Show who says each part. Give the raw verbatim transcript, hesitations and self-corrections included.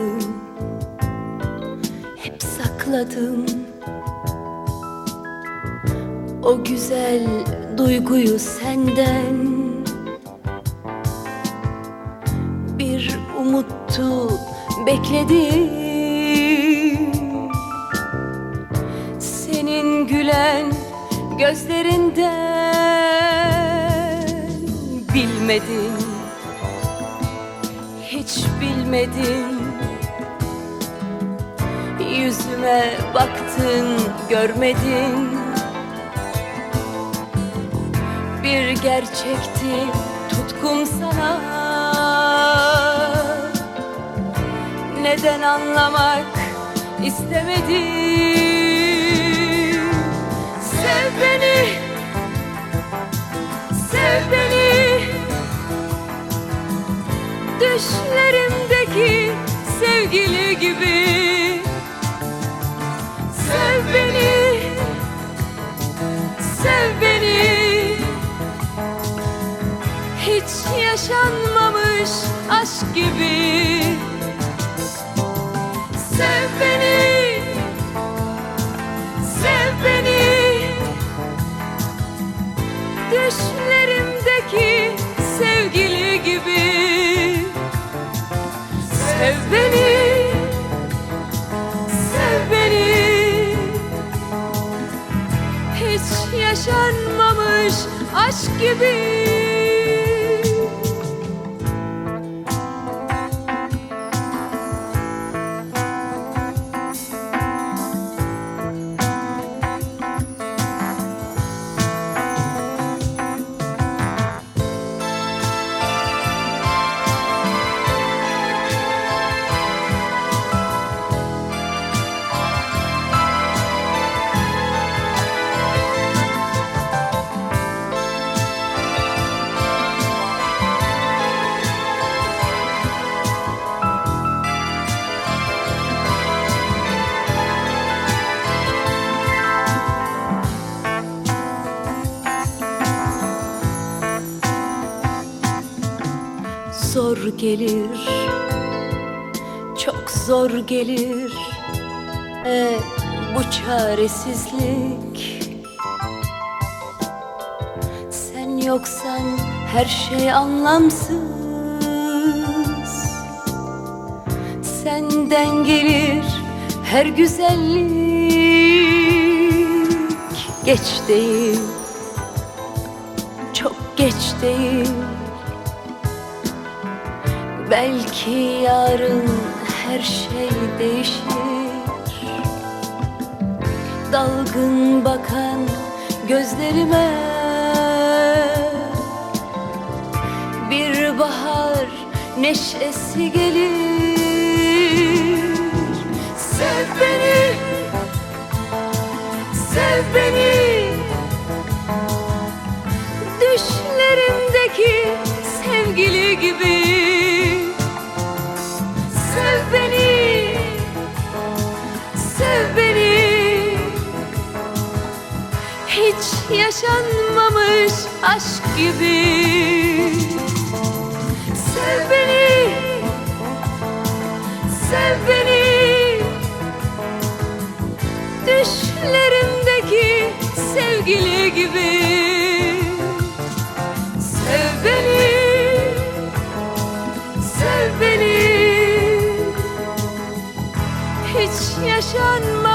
Speaker 1: sakladım, hep sakladım. O güzel duyguyu senden, bir umuttu bekledim. Senin gülen gözlerinden bilmedim, hiç bilmedim. Yüzüme baktın görmedin, bir gerçekti tutkum sana. Neden anlamak istemedim? Sev beni, sev beni, düşlerimdeki sevgili gibi. Sev beni, sev beni, hiç yaşanmamış aşk gibi. Sev beni, sev beni, düşlerimdeki sevgili gibi. Sev beni, sev beni, hiç yaşanmamış aşk gibi. Zor gelir, çok zor gelir e, bu çaresizlik. Sen yoksan her şey anlamsız. Senden gelir her güzellik. Geç değil, çok geç değil. Belki yarın her şey değişir. Dalgın bakan gözlerime bir bahar neşesi gelir. Sev beni, sev beni, düşlerimdeki sevgili gibi. Sev beni, sev beni, hiç yaşanmamış aşk gibi. Sev beni, sev beni, düşlerimdeki sevgili gibi. Sev beni, sev beni, hiç yaşanmamış